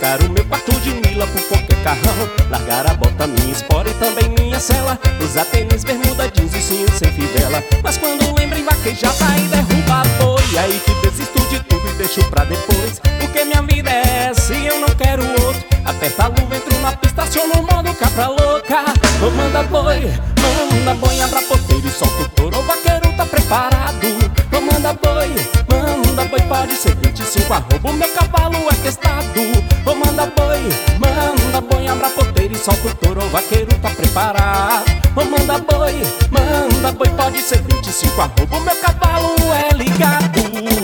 trocar o meu quarto de Mila por qualquer carrão. Largar a bota, minha espora e também minha cela. Usar tênis, bermuda, jeans e cinto sem fivela. Mas quando lembro em vaquejada e derruba boi, aí que desisto de tudo e deixo pra depois. Porque minha vida é essa e eu não quero outro. Aperta a luva, entro na pista, aciono o modo cabra louca. Ô manda boi, abra a porteira e solta o touro. O vaqueiro tá preparado. Ô manda boi, pode ser 25 arroba, o meu cavalo é testado. Ô manda boi, abra a porteira e solta o touro. O vaqueiro tá preparado. Ô manda boi, pode ser 25 arroba, o meu cavalo é ligado.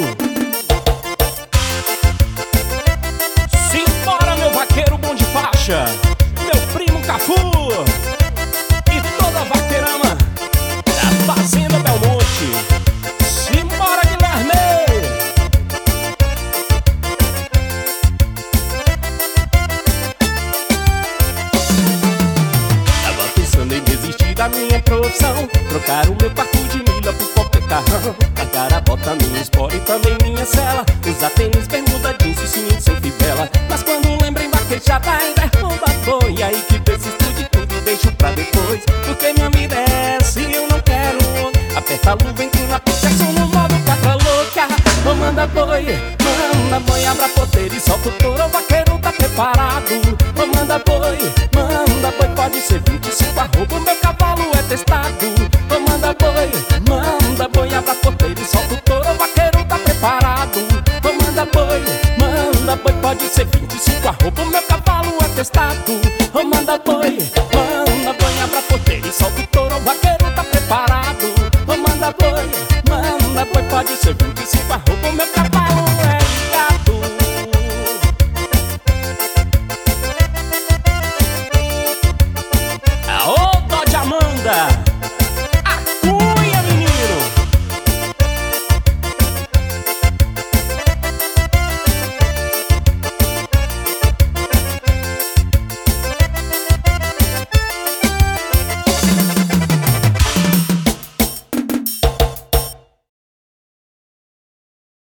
Simbora, meu vaqueiro bom de faixa, meu primo Cafu e toda a vaqueirama da Fazenda Belmonte. Simbora, Guilherme! Tava pensando em desistir da minha profissão, trocar o meu quarto de Mila por qualquer carrão. Largar a bota, minha espora e também minha cela. Usar tênis, bermuda, jeans e cinto sem fivela. Mas quando lembro em vaquejada ainda derruba boi, aí que desisto de tudo e deixo pra depois. Porque minha vida é essa e eu não quero outro. Aperta a luva, entro na pista, sou no modo cabra louca. Ô manda boi, abra a porteira e solta o touro. O vaqueiro tá preparado. Ô manda boi, pode ser 25 arroba, o meu cavalo é testado. Ô manda boi, abra a porteira e solta o touro. O vaqueiro tá preparado. Ô manda boi, pode ser 25 arroba, o meu cavalo é testado. Ô manda boi,